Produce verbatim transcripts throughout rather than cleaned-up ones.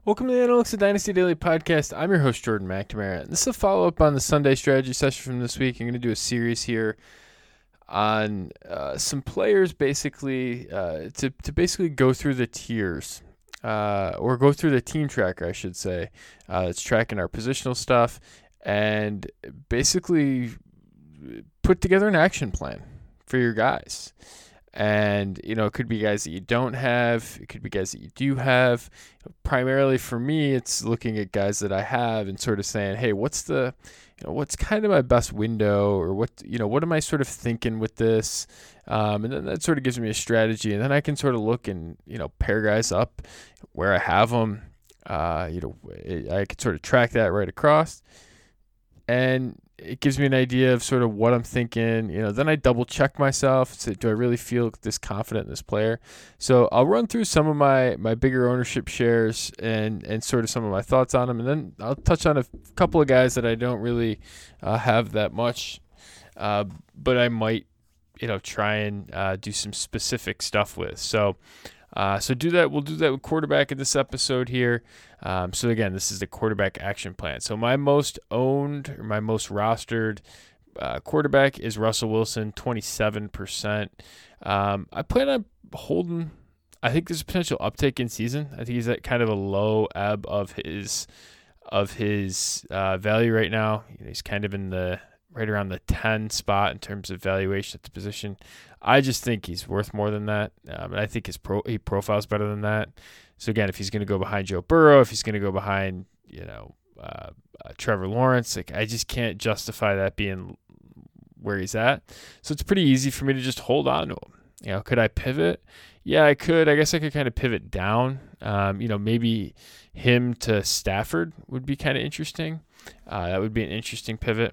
Welcome to the Analytics of Dynasty Daily Podcast. I'm your host, Jordan McNamara. And this is a follow-up on the Sunday strategy session from this week. I'm going to do a series here on uh, some players basically uh, to, to basically go through the tiers uh, or go through the team tracker, I should say. Uh, it's tracking our positional stuff and basically put together an action plan for your guys. And, you know, it could be guys that you don't have. It could be guys that you do have. Primarily for me, it's looking at guys that I have and sort of saying, hey, what's the, you know, what's kind of my best window, or what, you know, what am I sort of thinking with this? Um, and then that sort of gives me a strategy. And then I can sort of look and, you know, pair guys up where I have them. Uh, you know, I could sort of track that right across. And it gives me an idea of sort of what I'm thinking. You know, then I double check myself. Say, do I really feel this confident in this player? So I'll run through some of my, my bigger ownership shares and, and sort of some of my thoughts on them. And then I'll touch on a couple of guys that I don't really uh, have that much, uh, but I might, you know, try and uh, do some specific stuff with. So, uh, so do that. We'll do that with quarterback in this episode here. Um, so again, this is the quarterback action plan. So my most owned or my most rostered uh, quarterback is Russell Wilson, twenty-seven percent. Um, I plan on holding. I think there's a potential uptick in season. I think he's at kind of a low ebb of his of his uh, value right now. You know, he's kind of in the right around the ten spot in terms of valuation at the position. I just think he's worth more than that, um, and I think his pro he profiles better than that. So again, if he's going to go behind Joe Burrow, if he's going to go behind, you know, uh, uh, Trevor Lawrence, like I just can't justify that being where he's at. So it's pretty easy for me to just hold on to him. You know, could I pivot? Yeah, I could. I guess I could kind of pivot down. Um, you know, maybe him to Stafford would be kind of interesting. Uh, that would be an interesting pivot.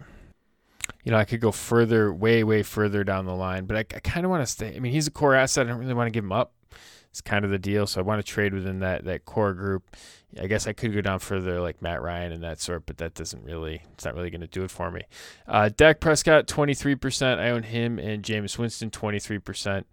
You know, I could go further, way, way further down the line, but I, I kind of want to stay. I mean, he's a core asset. I don't really want to give him up. It's kind of the deal. So I want to trade within that that core group. I guess I could go down further like Matt Ryan and that sort, but that doesn't really, it's not really going to do it for me. Uh, Dak Prescott, twenty-three percent. I own him, and Jameis Winston, twenty-three percent.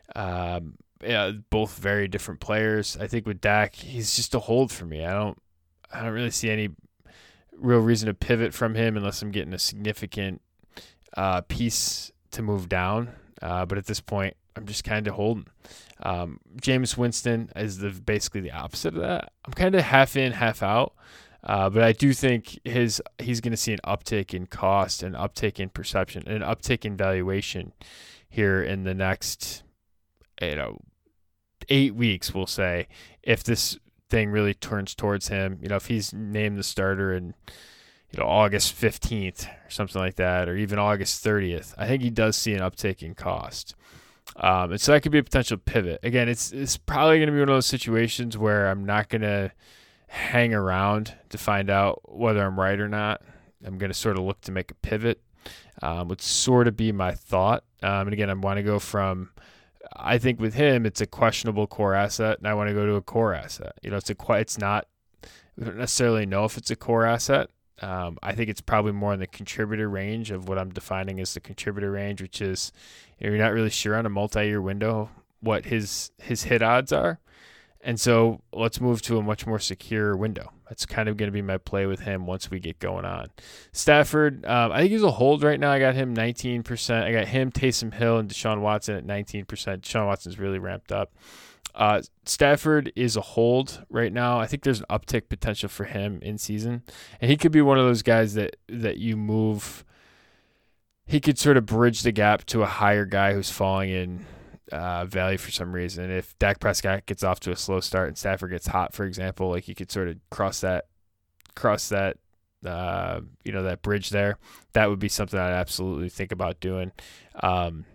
Um, yeah, both very different players. I think with Dak, he's just a hold for me. I don't, I don't really see any real reason to pivot from him unless I'm getting a significant uh, piece to move down. Uh, but at this point, I'm just kind of holding. Um, Jameis Winston is the basically the opposite of that. I'm kind of half in, half out. Uh, but I do think his he's going to see an uptick in cost, an uptick in perception, an uptick in valuation here in the next, you know, eight weeks, we'll say, if this thing really turns towards him. You know, if he's named the starter in, you know, August fifteenth or something like that, or even August thirtieth, I think he does see an uptick in cost. Um, and so that could be a potential pivot. Again, it's it's probably going to be one of those situations where I'm not going to hang around to find out whether I'm right or not. I'm going to sort of look to make a pivot, um, would sort of be my thought. Um, and again, I want to go from, I think with him, it's a questionable core asset, and I want to go to a core asset. You know, it's a it's not, we don't necessarily know if it's a core asset. Um, I think it's probably more in the contributor range of what I'm defining as the contributor range, which is, you know, you're not really sure on a multi-year window what his his hit odds are. And so let's move to a much more secure window. That's kind of going to be my play with him once we get going on. Stafford, um, I think he's a hold right now. I got him nineteen percent. I got him, Taysom Hill, and Deshaun Watson at nineteen percent. Deshaun Watson's really ramped up. Uh, Stafford is a hold right now. I think there's an uptick potential for him in season. And he could be one of those guys that, that you move. He could sort of bridge the gap to a higher guy who's falling in uh, value for some reason. If Dak Prescott gets off to a slow start and Stafford gets hot, for example, like you could sort of cross that, cross that, uh, you know, that bridge there. That would be something I'd absolutely think about doing. Um,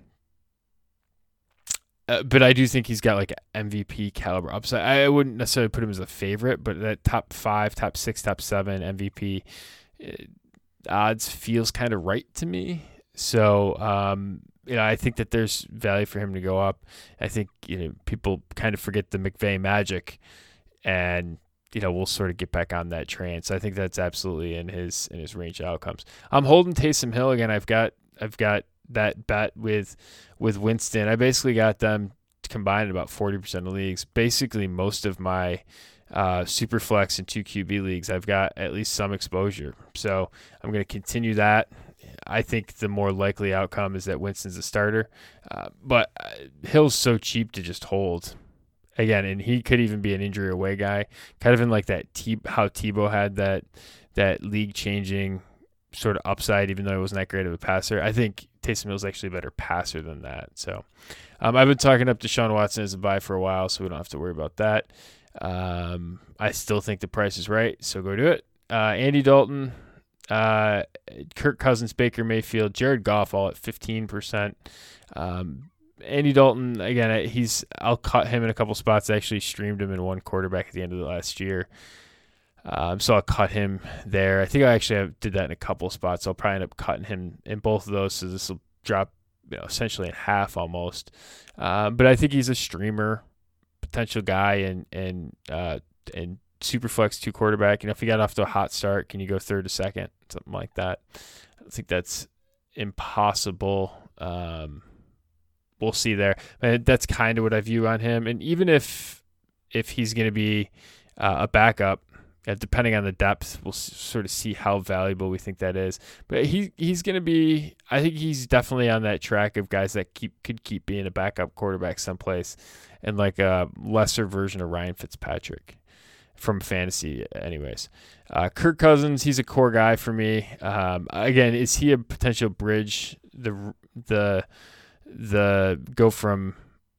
Uh, but I do think he's got like M V P caliber upside. I wouldn't necessarily put him as a favorite, but that top five, top six, top seven M V P uh, odds feels kind of right to me. So, um, you know, I think that there's value for him to go up. I think, you know, people kind of forget the McVay magic, and, you know, we'll sort of get back on that train. So I think that's absolutely in his in his range of outcomes. I'm holding Taysom Hill again. I've got I've got. that bet with with Winston. I basically got them combined about forty percent of leagues. Basically, most of my uh, super flex and two Q B leagues, I've got at least some exposure. So I'm going to continue that. I think the more likely outcome is that Winston's a starter. Uh, but Hill's so cheap to just hold. Again, and he could even be an injury away guy, kind of in like that T- how Tebow had that that league-changing sort of upside, even though he wasn't that great of a passer. I think Taysom Hill's actually a better passer than that. So um, I've been talking up Deshaun Watson as a buy for a while, so we don't have to worry about that. Um, I still think the price is right, so go do it. Uh, Andy Dalton, uh, Kirk Cousins, Baker Mayfield, Jared Goff all at fifteen percent. Um, Andy Dalton, again, he's I'll cut him in a couple spots. I actually streamed him in one quarterback at the end of the last year. Um, so I'll cut him there. I think I actually have, did that in a couple spots. I'll probably end up cutting him in both of those, so this will drop, you know, essentially in half almost. Um, but I think he's a streamer potential guy, and and uh, and Superflex two quarterback. You know, if he got off to a hot start, can you go third to second, something like that? I think that's impossible. Um, we'll see there. And that's kind of what I view on him. And even if if he's going to be uh, a backup, uh, depending on the depth, we'll s- sort of see how valuable we think that is. But he he's going to be, I think he's definitely on that track of guys that keep could keep being a backup quarterback someplace, and like a lesser version of Ryan Fitzpatrick from fantasy anyways. Uh, Kirk Cousins, he's a core guy for me. Um, again, is he a potential bridge? The the the go from,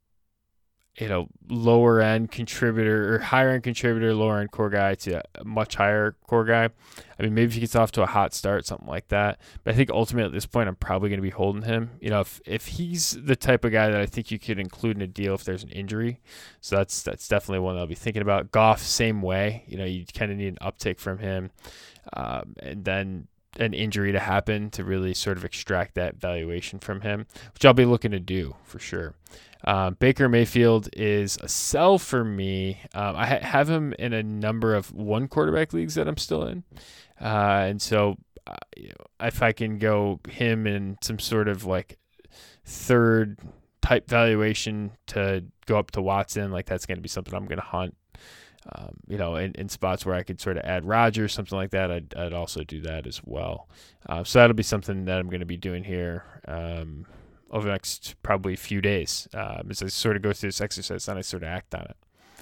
you know, lower end contributor or higher end contributor, lower end core guy to a much higher core guy. I mean, maybe if he gets off to a hot start, something like that. But I think ultimately at this point, I'm probably going to be holding him. You know, if if he's the type of guy that I think you could include in a deal if there's an injury, so that's that's definitely one that I'll be thinking about. Goff, same way. You know, you kind of need an uptick from him, um, and then an injury to happen to really sort of extract that valuation from him, which I'll be looking to do for sure. Um, Baker Mayfield is a sell for me. Um, I ha- have him in a number of one quarterback leagues that I'm still in. Uh, and so uh, you know, if I can go him in some sort of like third type valuation to go up to Watson, like that's going to be something I'm going to hunt. Um, you know, in, in spots where I could sort of add Rodgers, something like that, I'd, I'd also do that as well. Uh, so that'll be something that I'm going to be doing here um, over the next probably few days uh, as I sort of go through this exercise and I sort of act on it.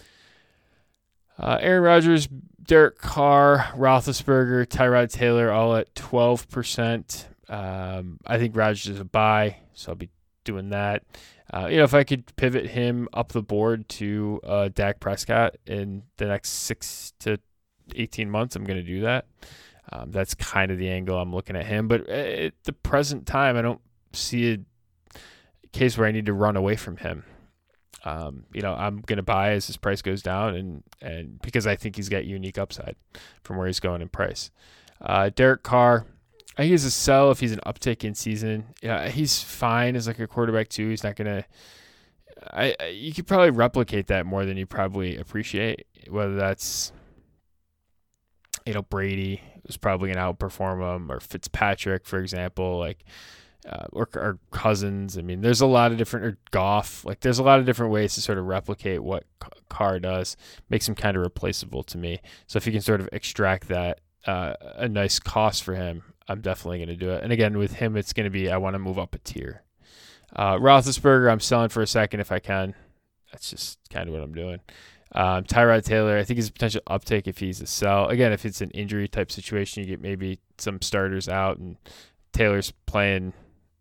Uh, Aaron Rodgers, Derek Carr, Roethlisberger, Tyrod Taylor, all at twelve percent. Um, I think Rodgers is a buy, so I'll be doing that. Uh, you know, if I could pivot him up the board to uh, Dak Prescott in the next six to eighteen months, I'm going to do that. Um, that's kind of the angle I'm looking at him. But at the present time, I don't see a case where I need to run away from him. Um, you know, I'm going to buy as his price goes down, and, and because I think he's got unique upside from where he's going in price. Uh, Derek Carr, I think he's a sell if he's an uptick in season. Yeah, he's fine as like a quarterback too. He's not gonna. I, I you could probably replicate that more than you probably appreciate. Whether that's, you know, Brady was probably gonna outperform him, or Fitzpatrick, for example, like, uh, or, or Cousins. I mean, there's a lot of different, or Goff. Like, there's a lot of different ways to sort of replicate what Carr does. Makes him kind of replaceable to me. So if you can sort of extract that, uh, a nice cost for him, I'm definitely going to do it. And again, with him, it's going to be I want to move up a tier. Uh, Roethlisberger, I'm selling for a second if I can. That's just kind of what I'm doing. Um, Tyrod Taylor, I think he's a potential uptake if he's a sell. Again, if it's an injury type situation, you get maybe some starters out and Taylor's playing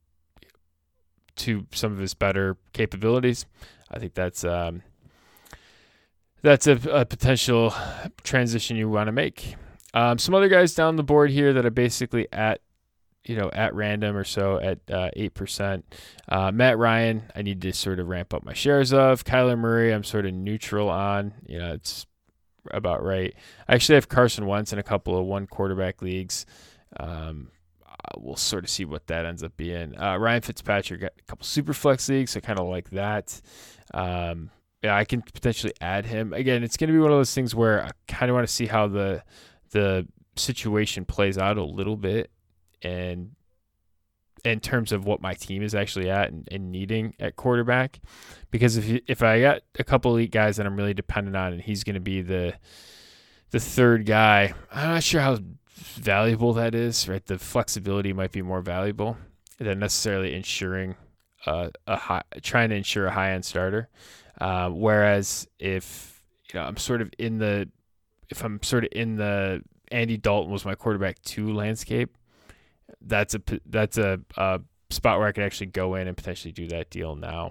to some of his better capabilities. I think that's um, that's a, a potential transition you want to make. Um, some other guys down the board here that are basically at, you know, at random or so at uh, eight percent. Uh, Matt Ryan, I need to sort of ramp up my shares of. Kyler Murray, I'm sort of neutral on. You know, it's about right. I actually have Carson Wentz in a couple of one quarterback leagues. Um, we'll sort of see what that ends up being. Uh, Ryan Fitzpatrick got a couple super flex leagues, so kind of like that. Um, yeah, I can potentially add him. Again, it's going to be one of those things where I kind of want to see how the the situation plays out a little bit, and in terms of what my team is actually at and, and needing at quarterback. Because if you, if I got a couple elite guys that I'm really dependent on, and he's going to be the the third guy, I'm not sure how valuable that is. Right, the flexibility might be more valuable than necessarily ensuring uh, a high, trying to ensure a high end starter. Uh, whereas if you know I'm sort of in the if I'm sort of in the Andy Dalton was my quarterback two landscape, that's a that's a, a spot where I could actually go in and potentially do that deal now.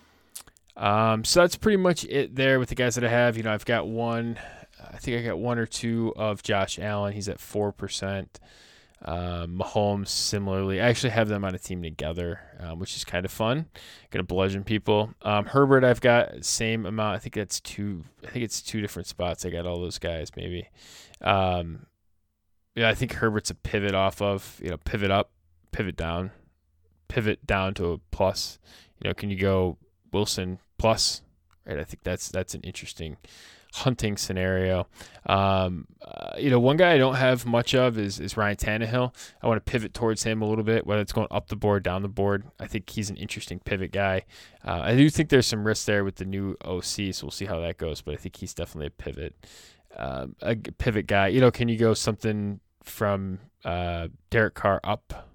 Um, so that's pretty much it there with the guys that I have. You know, I've got one, I think I got one or two of Josh Allen. He's at four percent. Um, Mahomes similarly. I actually have them on a team together, um, which is kind of fun. Gonna bludgeon people. Um, Herbert, I've got same amount. I think that's two. I think it's two different spots. I got all those guys maybe. Um, yeah, I think Herbert's a pivot off of. You know, pivot up, pivot down, pivot down to a plus. You know, can you go Wilson plus? Right. I think that's that's an interesting hunting scenario. Um, uh, you know, one guy I don't have much of is is Ryan Tannehill. I want to pivot towards him a little bit, whether it's going up the board, down the board. I think he's an interesting pivot guy. Uh, I do think there's some risk there with the new O C, so we'll see how that goes. But I think he's definitely a pivot, um, a pivot guy. You know, can you go something from uh, Derek Carr up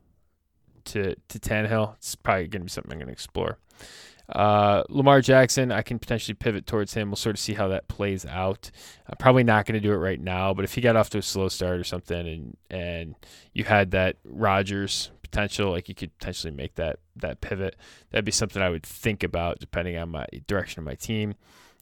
to to Tannehill? It's probably going to be something I'm going to explore. Uh, Lamar Jackson, I can potentially pivot towards him. We'll sort of see how that plays out. I'm probably not going to do it right now, but if he got off to a slow start or something and and you had that Rodgers potential, like you could potentially make that that pivot, that'd be something I would think about depending on my direction of my team.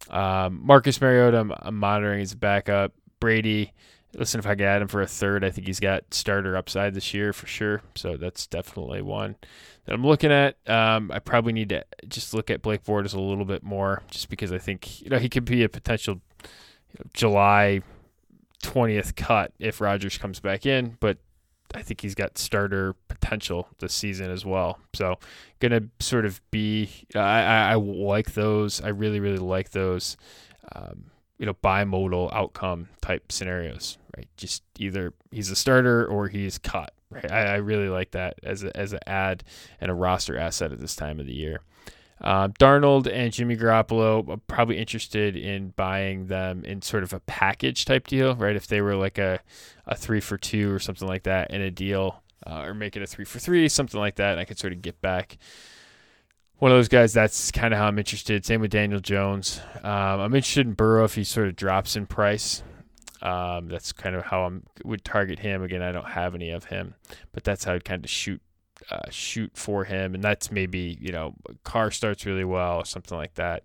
Um, Marcus Mariota, I'm, I'm monitoring as a backup. Brady, listen, if I could add him for a third, I think he's got starter upside this year for sure. So that's definitely one that I'm looking at. Um, I probably need to just look at Blake Bortles a little bit more, just because I think you know he could be a potential you know, July twentieth cut if Rodgers comes back in, but I think he's got starter potential this season as well. So gonna sort of be, I, I, I like those. I really, really like those. Um, you know, bimodal outcome type scenarios, right? Just either he's a starter or he's cut, right? I, I really like that as a, as an ad and a roster asset at this time of the year. Uh, Darnold and Jimmy Garoppolo, I'm probably interested in buying them in sort of a package type deal, right? If they were like a, a three for two or something like that in a deal, uh, or make it a three for three, something like that, and I could sort of get back one of those guys. That's kind of how I'm interested. Same with Daniel Jones. Um, I'm interested in Burrow if he sort of drops in price. Um, that's kind of how I would target him. Again, I don't have any of him, but that's how I'd kind of shoot uh, shoot for him. And that's maybe, you know, Carr starts really well or something like that,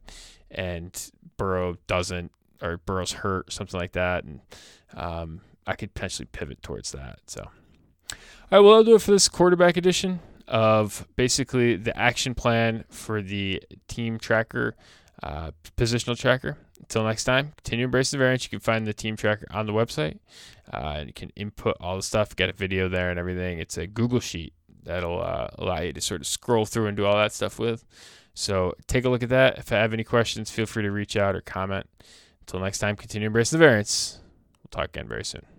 and Burrow doesn't, or Burrow's hurt, something like that. And um, I could potentially pivot towards that. So, all right, well, I'll do it for this quarterback edition of basically the action plan for the team tracker, uh, positional tracker. Until next time, continue to embrace the variance. You can find the team tracker on the website, uh, and you can input all the stuff, get a video there and everything. It's a Google Sheet that'll uh, allow you to sort of scroll through and do all that stuff with. So take a look at that. If I have any questions, feel free to reach out or comment. Until next time, continue to embrace the variance. We'll talk again very soon.